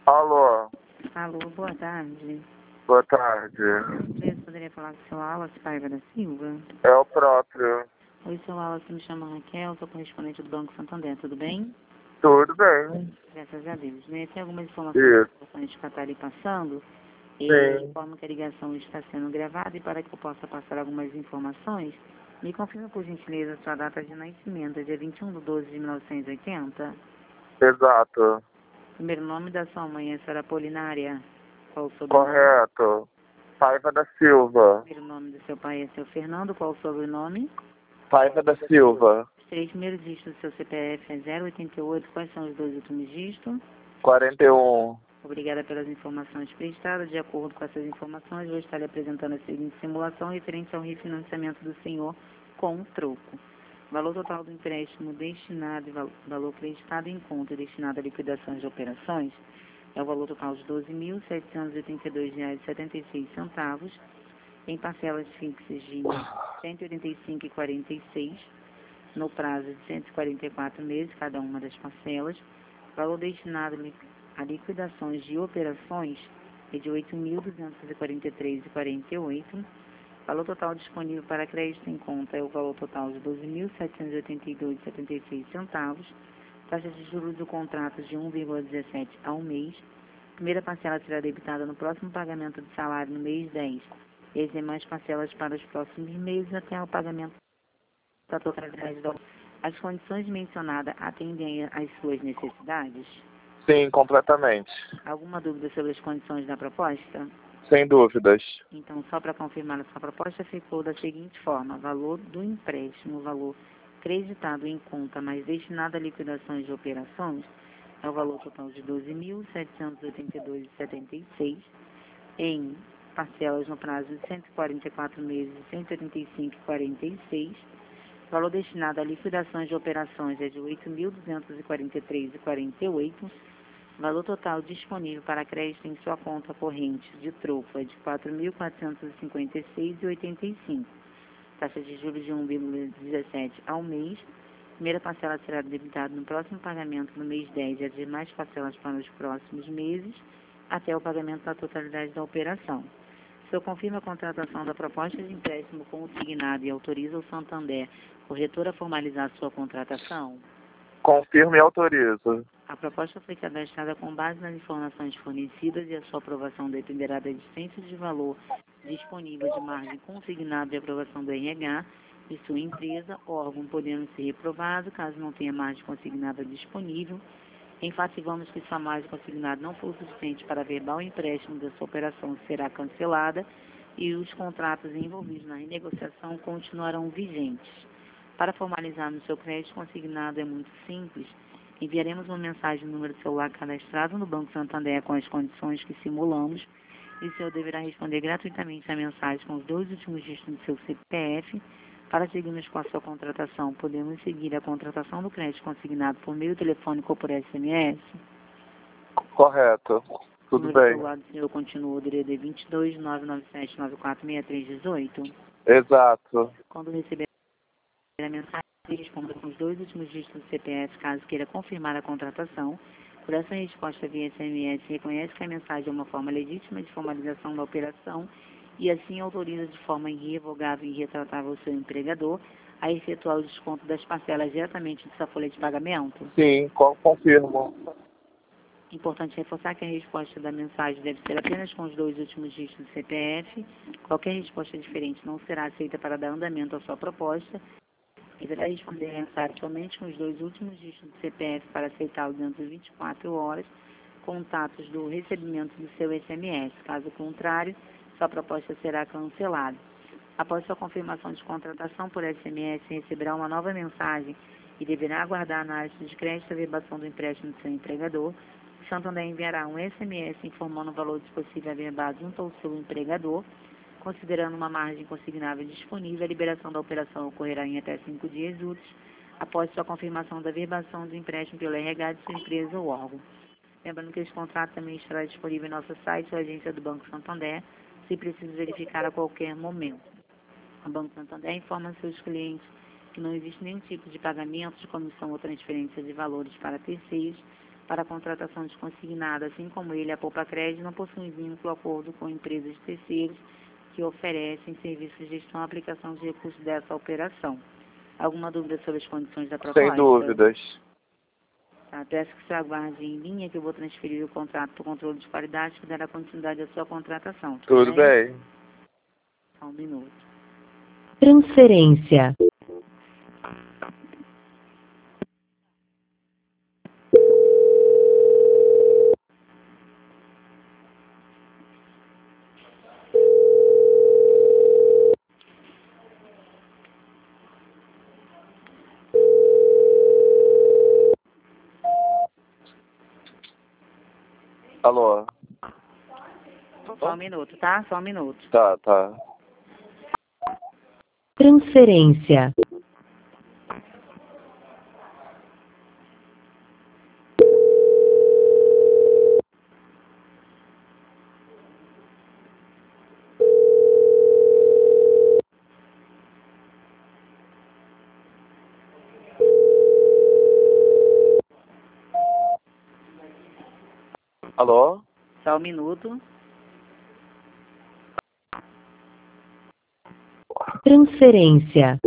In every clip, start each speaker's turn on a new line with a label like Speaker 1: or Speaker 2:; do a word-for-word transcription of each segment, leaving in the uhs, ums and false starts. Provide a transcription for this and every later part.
Speaker 1: Alô,
Speaker 2: Alô, boa tarde.
Speaker 1: boa tarde.
Speaker 2: Eu poderia falar com o seu Wallace Paiva da Silva?
Speaker 1: É o próprio.
Speaker 2: Oi, seu Wallace, me chama Raquel, sou correspondente do Banco Santander, tudo bem?
Speaker 1: Tudo bem?
Speaker 2: Graças a Deus. Né? Tem algumas informações
Speaker 1: Isso.
Speaker 2: importantes que eu estarei passando. E
Speaker 1: Sim.
Speaker 2: informo que a ligação está sendo gravada e para que eu possa passar algumas informações, me confirma por gentileza sua data de nascimento, dia vinte e um de doze de mil novecentos e oitenta.
Speaker 1: Exato.
Speaker 2: Primeiro nome da sua mãe é a senhora Apolinária. Qual o sobrenome?
Speaker 1: Correto. Paiva da Silva.
Speaker 2: Primeiro nome do seu pai é seu Fernando. Qual o sobrenome?
Speaker 1: Paiva da Silva.
Speaker 2: Os três primeiros dígitos do seu C P F é zero oitenta e oito. Quais são os dois últimos dígitos?
Speaker 1: quarenta e um.
Speaker 2: Obrigada pelas informações prestadas. De acordo com essas informações, vou estar lhe apresentando a seguinte simulação referente ao refinanciamento do senhor com troco. Valor total do empréstimo destinado e val- valor acreditado em conta e destinado a liquidações de operações é o valor total de doze mil setecentos e oitenta e dois reais e setenta e seis centavos, em parcelas fixas de cento e oitenta e cinco reais e quarenta e seis centavos, no prazo de cento e quarenta e quatro meses, cada uma das parcelas. Valor destinado li- a liquidações de operações é de oito mil duzentos e quarenta e três reais e quarenta e oito centavos. Valor total disponível para crédito em conta é o valor total de doze mil setecentos e oitenta e dois reais e setenta e seis centavos. Taxa de juros do contrato de um vírgula dezessete ao mês. Primeira parcela será debitada no próximo pagamento de salário no mês dez. E as demais parcelas para os próximos meses até o pagamento da totalidade da... As condições mencionadas atendem às suas necessidades?
Speaker 1: Sim, completamente.
Speaker 2: Alguma dúvida sobre as condições da proposta?
Speaker 1: Sem dúvidas.
Speaker 2: Então, só para confirmar, essa proposta ficou da seguinte forma: valor do empréstimo, valor creditado em conta, mas destinado a liquidações de operações, é o valor total de doze mil setecentos e oitenta e dois reais e setenta e seis centavos, em parcelas no prazo de cento e quarenta e quatro meses e cento e oitenta e cinco reais e quarenta e seis centavos. Valor destinado a liquidações de operações é de oito mil duzentos e quarenta e três reais e quarenta e oito centavos. Valor total disponível para crédito em sua conta corrente de troco é de quatro mil quatrocentos e cinquenta e seis reais e oitenta e cinco centavos. Taxa de juros de um vírgula dezessete ao mês. Primeira parcela será debitada no próximo pagamento no mês dez e as demais parcelas para os próximos meses, até o pagamento da totalidade da operação. O senhor confirma a contratação da proposta de empréstimo consignado e autoriza o Santander, corretor, a formalizar sua contratação?
Speaker 1: Confirmo e autorizo.
Speaker 2: A proposta foi cadastrada com base nas informações fornecidas e a sua aprovação dependerá da existência de valor disponível de margem consignada de aprovação do R H de sua empresa, órgão podendo ser reprovado caso não tenha margem consignada disponível. Enfatizamos que se a margem consignada não for suficiente para averbar o empréstimo da sua operação, será cancelada e os contratos envolvidos na renegociação continuarão vigentes. Para formalizar no seu crédito consignado é muito simples. Enviaremos uma mensagem no número de celular cadastrado no Banco Santander com as condições que simulamos e o senhor deverá responder gratuitamente a mensagem com os dois últimos dígitos do seu C P F. Para seguirmos com a sua contratação, podemos seguir a contratação do crédito consignado por meio telefônico ou por S M S?
Speaker 1: Correto.
Speaker 2: O
Speaker 1: Tudo
Speaker 2: número
Speaker 1: bem.
Speaker 2: celular do senhor continua o D D D vinte e dois, nove nove sete, nove quatro seis três um oito.
Speaker 1: Exato.
Speaker 2: Quando receber a mensagem, responda com os dois últimos dígitos do C P F, caso queira confirmar a contratação. Por essa resposta via S M S, reconhece que a mensagem é uma forma legítima de formalização da operação e assim autoriza de forma irrevogável e irretratável o seu empregador a efetuar o desconto das parcelas diretamente de sua folha de pagamento.
Speaker 1: Sim, co- confirmo.
Speaker 2: Importante reforçar que a resposta da mensagem deve ser apenas com os dois últimos dígitos do C P F. Qualquer resposta diferente não será aceita para dar andamento à sua proposta. Deverá responder a mensagem somente com os dois últimos dígitos do C P F para aceitá-lo dentro de vinte e quatro horas, contatos do recebimento do seu S M S. Caso contrário, sua proposta será cancelada. Após sua confirmação de contratação por S M S, receberá uma nova mensagem e deverá aguardar a análise de crédito e averbação do empréstimo do seu empregador. O Santander enviará um S M S informando o valor de possível averbado junto ao seu empregador. Considerando uma margem consignável disponível, a liberação da operação ocorrerá em até cinco dias úteis, após sua confirmação da averbação do empréstimo pelo R H de sua empresa ou órgão. Lembrando que esse contrato também estará disponível em nosso site ou agência do Banco Santander, se preciso verificar a qualquer momento. O Banco Santander informa seus clientes que não existe nenhum tipo de pagamento de comissão ou transferência de valores para terceiros. para a contratação de consignado, assim como ele, a Poupa Crédito, não possui vínculo ou acordo com empresas de terceiros que oferecem serviços de gestão e aplicação de recursos dessa operação. Alguma dúvida sobre as condições da proposta?
Speaker 1: Sem dúvidas.
Speaker 2: Tá, peço que você aguarde em linha que eu vou transferir o contrato para o controle de qualidade que dará continuidade à sua contratação. Tudo,
Speaker 1: Tudo bem.
Speaker 2: Só um minuto.
Speaker 3: Transferência.
Speaker 1: Alô?
Speaker 2: Só um minuto, tá? Só um minuto.
Speaker 1: Tá, tá.
Speaker 3: Transferência.
Speaker 1: Alô?
Speaker 2: Só um minuto.
Speaker 3: Transferência.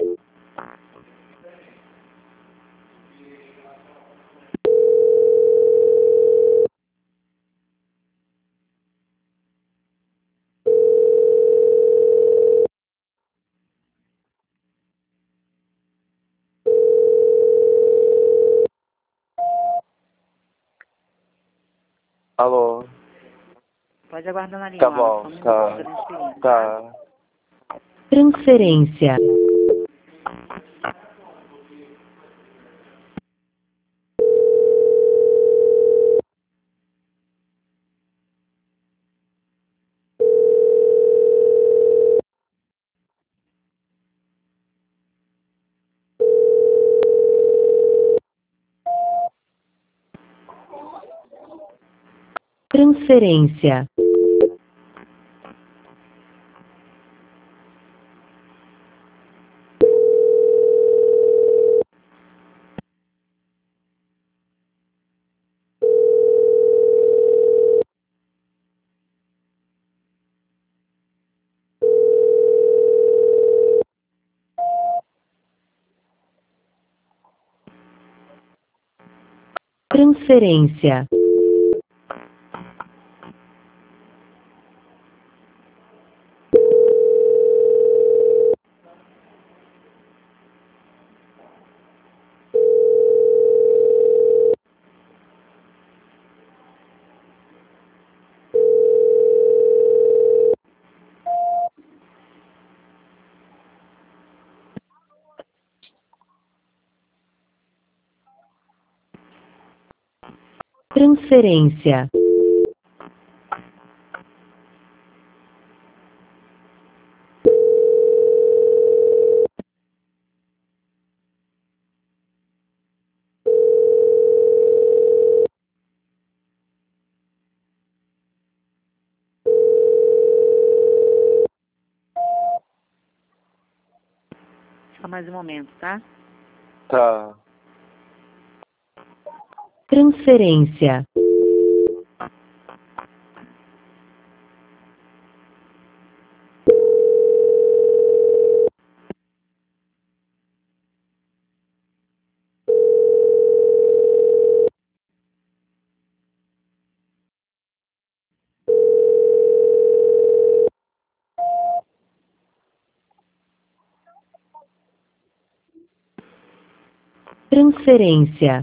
Speaker 1: Alô?
Speaker 2: Pode aguardar na linha,
Speaker 1: Tá
Speaker 2: Wallace.
Speaker 1: bom,
Speaker 2: Só um minuto,
Speaker 1: tá.
Speaker 2: tô transferindo,
Speaker 1: Tá.
Speaker 3: Transferência. Transferência. Transferência. Transferência.
Speaker 2: Só mais um momento, tá?
Speaker 1: Tá.
Speaker 3: Transferência. Transferência.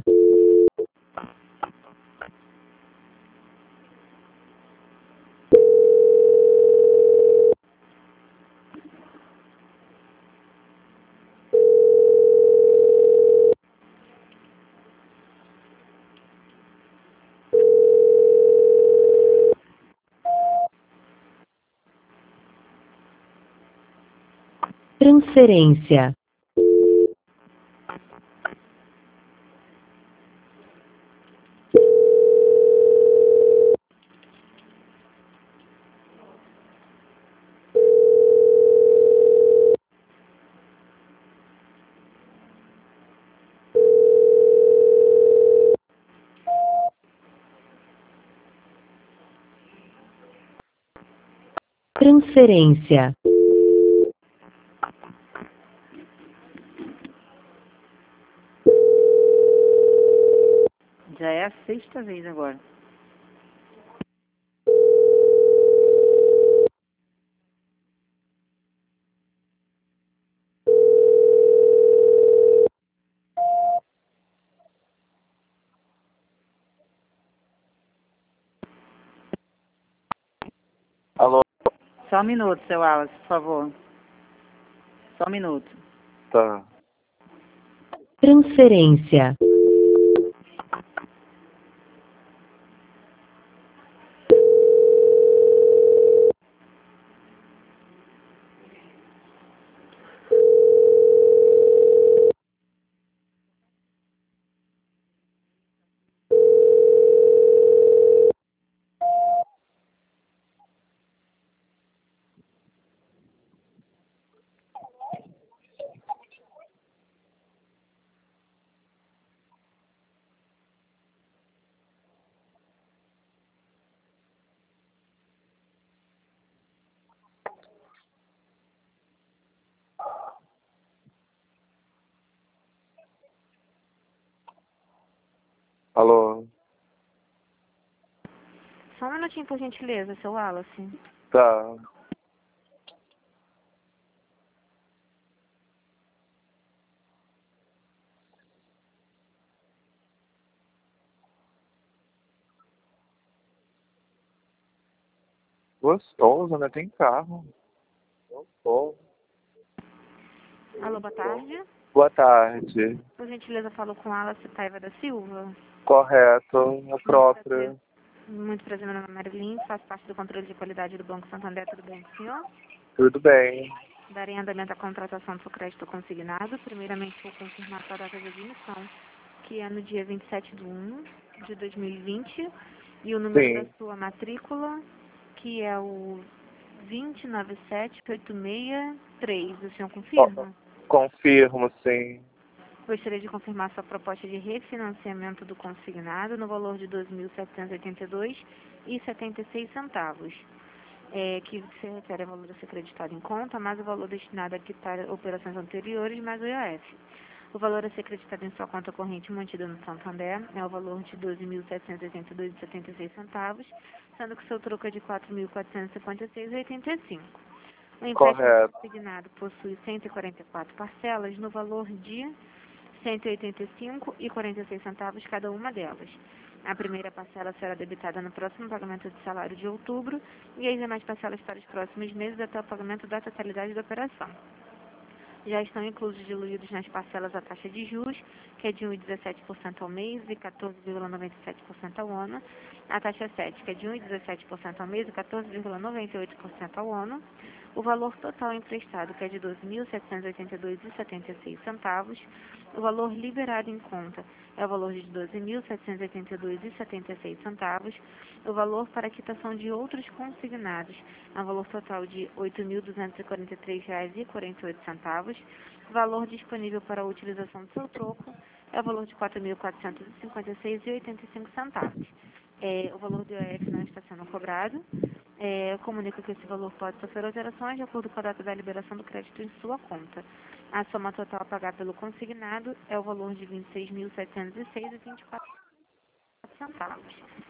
Speaker 3: Transferência. transferência,
Speaker 2: Já é a sexta vez agora.
Speaker 1: Alô?
Speaker 2: Só um minuto, seu Wallace, por favor. Só um minuto.
Speaker 1: Tá.
Speaker 3: transferência,
Speaker 1: Alô?
Speaker 2: Só um minutinho, por gentileza, seu Wallace.
Speaker 1: Tá. Gostoso, né? Tem carro. Gostoso.
Speaker 2: Alô, boa tarde.
Speaker 1: Boa tarde.
Speaker 2: Por gentileza, falo com Wallace Paiva da Silva.
Speaker 1: Correto. A própria.
Speaker 2: Muito prazer, meu nome é Marilyn, faço parte do controle de qualidade do Banco Santander, tudo bem, senhor?
Speaker 1: Tudo bem.
Speaker 2: Darei andamento à contratação do seu crédito consignado. Primeiramente, vou confirmar sua data de admissão, que é no dia vinte e sete de um de dois mil e vinte, e o número
Speaker 1: Sim.
Speaker 2: da sua matrícula, que é o dois nove sete oito seis três. O senhor confirma?
Speaker 1: Confirmo, sim.
Speaker 2: Gostaria de confirmar sua proposta de refinanciamento do consignado no valor de dois mil setecentos e oitenta e dois reais e setenta e seis centavos. É, que se refere ao valor a ser creditado em conta, mais o valor destinado a quitar operações anteriores, mais o I O F. O valor a ser creditado em sua conta corrente mantida no Santander é o valor de doze mil setecentos e oitenta e dois reais e setenta e seis centavos, sendo que seu troco é de quatro mil quatrocentos e cinquenta e seis reais e oitenta e cinco centavos. O empréstimo
Speaker 1: Correto.
Speaker 2: consignado possui cento e quarenta e quatro parcelas no valor de cento e oitenta e cinco reais e quarenta e seis centavos cada uma delas. A primeira parcela será debitada no próximo pagamento de salário de outubro e as demais parcelas para os próximos meses até o pagamento da totalidade da operação. Já estão inclusos diluídos nas parcelas a taxa de juros, que é de um vírgula dezessete por cento ao mês e quatorze vírgula noventa e sete por cento ao ano. A taxa sete, que é de um vírgula dezessete por cento ao mês e quatorze vírgula noventa e oito por cento ao ano. O valor total emprestado, que é de doze mil setecentos e oitenta e dois reais e setenta e seis centavos. O valor liberado em conta é o valor de doze mil setecentos e oitenta e dois reais e setenta e seis centavos. O valor para quitação de outros consignados é um valor total de oito mil duzentos e quarenta e três reais e quarenta e oito centavos. O valor disponível para a utilização do seu troco é o valor de quatro mil quatrocentos e cinquenta e seis reais e oitenta e cinco centavos. É, o valor do I O F não está sendo cobrado. É, eu comunico que esse valor pode sofrer alterações de acordo com a data da liberação do crédito em sua conta. A soma total a pagar pelo consignado é o valor de vinte e seis mil setecentos e seis reais e vinte e quatro centavos.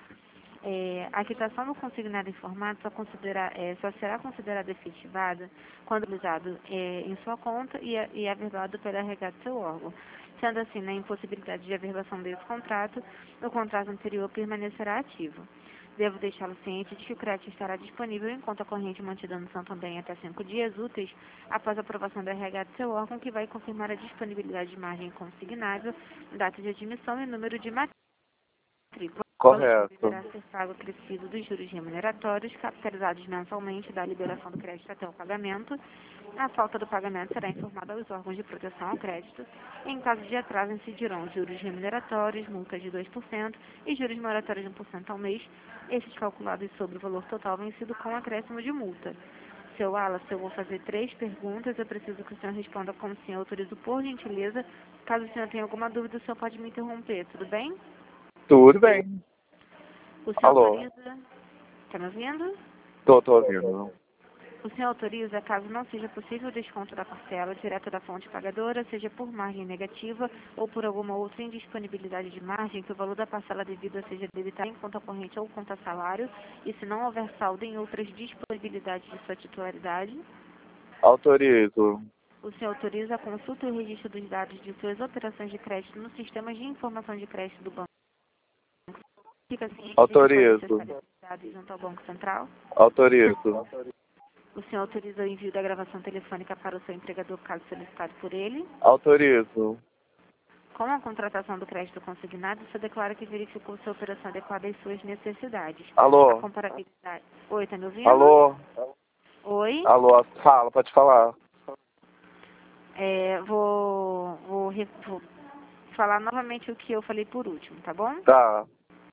Speaker 2: É, a quitação do consignado informado só, considera, é, só será considerada efetivada quando utilizado é, em sua conta e, é- e averbado pela R H do seu órgão. Sendo assim, na impossibilidade de averbação desse contrato, o contrato anterior permanecerá ativo. Devo deixá-lo ciente de que o crédito estará disponível em conta corrente mantida no Santander em até cinco dias úteis após a aprovação da R H do seu órgão, que vai confirmar a disponibilidade de margem consignável, data de admissão e número de matrícula. O valor
Speaker 1: Correto.
Speaker 2: deverá ser pago acrescido dos juros remuneratórios, capitalizados mensalmente da liberação do crédito até o pagamento. A falta do pagamento será informada aos órgãos de proteção ao crédito. Em caso de atraso, incidirão juros remuneratórios, multas de dois por cento e juros moratórios de um por cento ao mês, esses calculados sobre o valor total vencido com acréscimo de multa. Seu Wallace, eu vou fazer três perguntas. Eu preciso que o senhor responda como o senhor autoriza, por gentileza. Caso o senhor tenha alguma dúvida, o senhor pode me interromper, tudo bem?
Speaker 1: Tudo bem.
Speaker 2: O senhor
Speaker 1: Alô?
Speaker 2: autoriza... Está me ouvindo?
Speaker 1: Tô, tô ouvindo.
Speaker 2: O senhor autoriza, caso não seja possível o desconto da parcela direto da fonte pagadora, seja por margem negativa ou por alguma outra indisponibilidade de margem, que o valor da parcela devida seja debitado em conta corrente ou conta salário, e se não houver saldo em outras disponibilidades de sua titularidade?
Speaker 1: Autorizo.
Speaker 2: O senhor autoriza a consulta e o registro dos dados de suas operações de crédito nos sistemas de informação de crédito do banco? Fica ciente de que
Speaker 1: Autorizo.
Speaker 2: podem ser solicitados junto ao Banco Central?
Speaker 1: Autorizo.
Speaker 2: O senhor autoriza o envio da gravação telefônica para o seu empregador, caso solicitado por ele?
Speaker 1: Autorizo.
Speaker 2: Com a contratação do crédito consignado, o senhor declara que verificou sua operação adequada às suas necessidades.
Speaker 1: Alô?
Speaker 2: A comparabilidade... Oi, tá me ouvindo?
Speaker 1: Alô?
Speaker 2: Oi?
Speaker 1: Alô? Fala, pode falar.
Speaker 2: É, vou, vou, re- vou falar novamente o que eu falei por último, tá bom?
Speaker 1: Tá.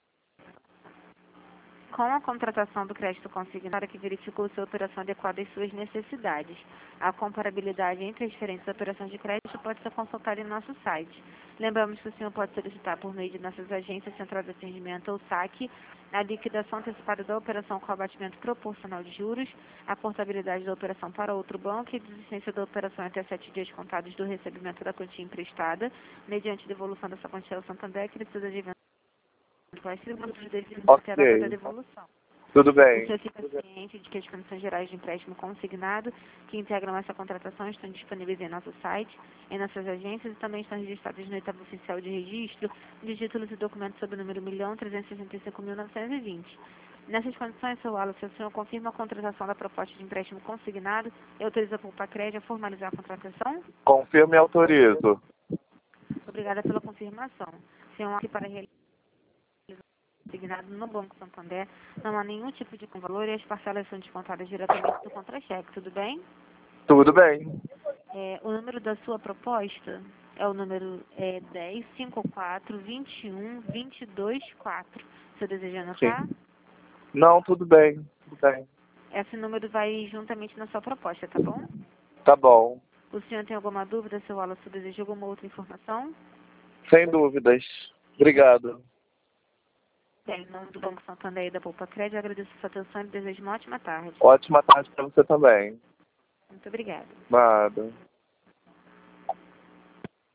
Speaker 2: Com a contratação do crédito consignado, que verificou sua operação adequada às suas necessidades. A comparabilidade entre as diferentes operações de crédito pode ser consultada em nosso site. Lembramos que o senhor pode solicitar por meio de nossas agências centrais de atendimento ou saque a liquidação antecipada da operação com abatimento proporcional de juros, a portabilidade da operação para outro banco e a desistência da operação até sete dias contados do recebimento da quantia emprestada, mediante devolução dessa quantia ao Santander, que precisa de evento quais tributos devidos até a data da
Speaker 1: Ok.
Speaker 2: devolução.
Speaker 1: Tudo
Speaker 2: O
Speaker 1: bem.
Speaker 2: senhor fica ciente de que as condições gerais de empréstimo consignado que integram essa contratação estão disponíveis em nosso site, em nossas agências e também estão registradas no etapa oficial de registro de títulos e documentos sob o número um milhão trezentos e sessenta e cinco mil novecentos e vinte. Nessas condições, seu Wallace, o senhor confirma a contratação da proposta de empréstimo consignado e autoriza a Poupa-Crédito a formalizar a contratação?
Speaker 1: Confirme e autorizo.
Speaker 2: Obrigada pela confirmação. Senhor, aqui para realizar consignado no Banco Santander, não há nenhum tipo de valor e as parcelas são descontadas diretamente do contra-cheque, tudo bem?
Speaker 1: Tudo bem.
Speaker 2: É, o número da sua proposta é o número é, dez, cinquenta e quatro, vinte e um, vinte e dois, quatro. Você deseja anotar?
Speaker 1: Sim. Não, tudo bem. Tudo bem.
Speaker 2: Esse número vai juntamente na sua proposta, tá bom?
Speaker 1: Tá bom.
Speaker 2: O senhor tem alguma dúvida, seu Wallace? Você deseja alguma outra informação?
Speaker 1: Sem dúvidas. Obrigado.
Speaker 2: Bem, em nome do Banco Santander e da Poupa Crédito, eu agradeço a sua atenção e desejo uma ótima tarde.
Speaker 1: Ótima tarde para você também.
Speaker 2: Muito obrigada.
Speaker 1: Nada.